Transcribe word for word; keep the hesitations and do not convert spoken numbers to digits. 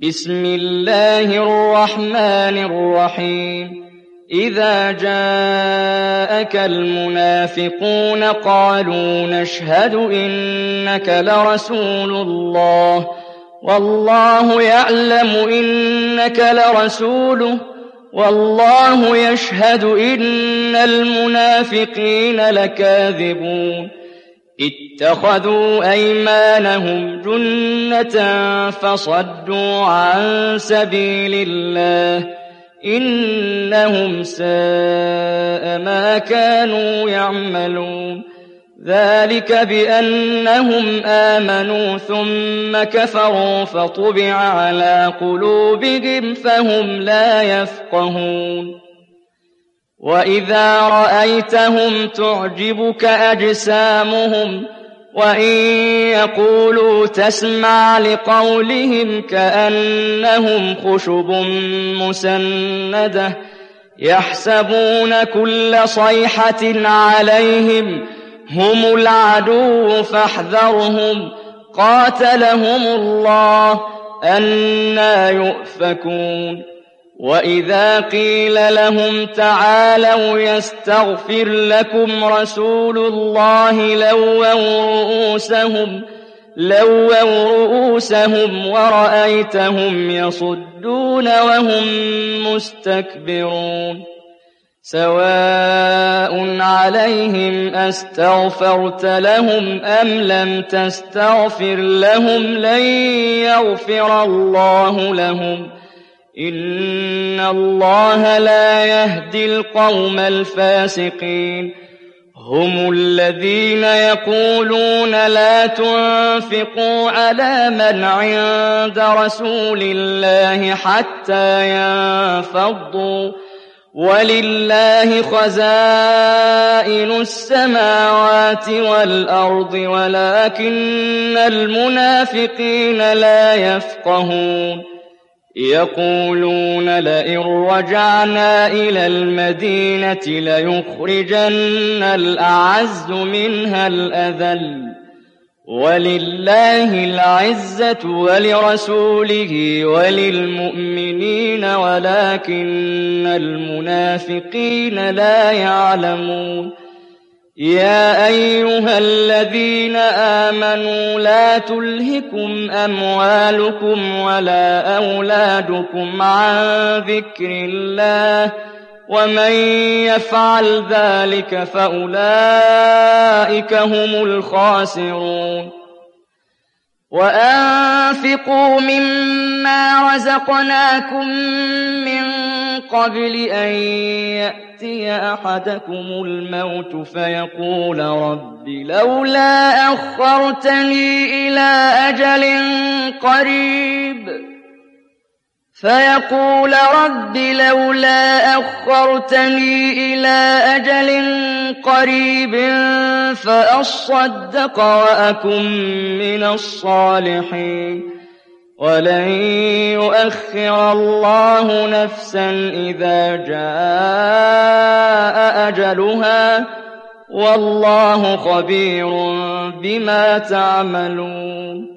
بسم الله الرحمن الرحيم إذا جاءك المنافقون قالوا نشهد إنك لرسول الله والله يعلم إنك لرسوله والله يشهد إن المنافقين لكاذبون اتخذوا أيمانهم جنة فصدوا عن سبيل الله إنهم ساء ما كانوا يعملون ذلك بأنهم آمنوا ثم كفروا فطبع على قلوبهم فهم لا يفقهون وإذا رأيتهم تعجبك أجسامهم وإن يقولوا تسمع لقولهم كأنهم خشب مسندة يحسبون كل صيحة عليهم هم العدو فاحذرهم قاتلهم الله أنى يؤفكون وإذا قيل لهم تعالوا يستغفر لكم رسول الله لووا رؤوسهم لووا رؤوسهم ورأيتهم يصدون وهم مستكبرون سواء عليهم أستغفرت لهم أم لم تستغفر لهم لن يغفر الله لهم إن الله لا يهدي القوم الفاسقين هم الذين يقولون لا تنفقوا على من عند رسول الله حتى ينفضوا ولله خزائن السماوات والأرض ولكن المنافقين لا يفقهون يقولون لئن رجعنا إلى المدينة ليخرجن الأعز منها الأذل ولله العزة ولرسوله وللمؤمنين ولكن المنافقين لا يعلمون يا أيها الذين آمنوا لا تلهكم أموالكم ولا أولادكم عن ذكر الله ومن يفعل ذلك فأولئك هم الخاسرون وأنفقوا مما رزقناكم من قبل أن يأتي أحدكم الموت فيقول رب لولا أخرتني إلى أجل قريب فيقول رب لولا أخرتني إلى أجل قريب فأصدق وأكن من الصالحين ولن يؤخر الله نفسا إذا جاء أجلها والله خبير بما تعملون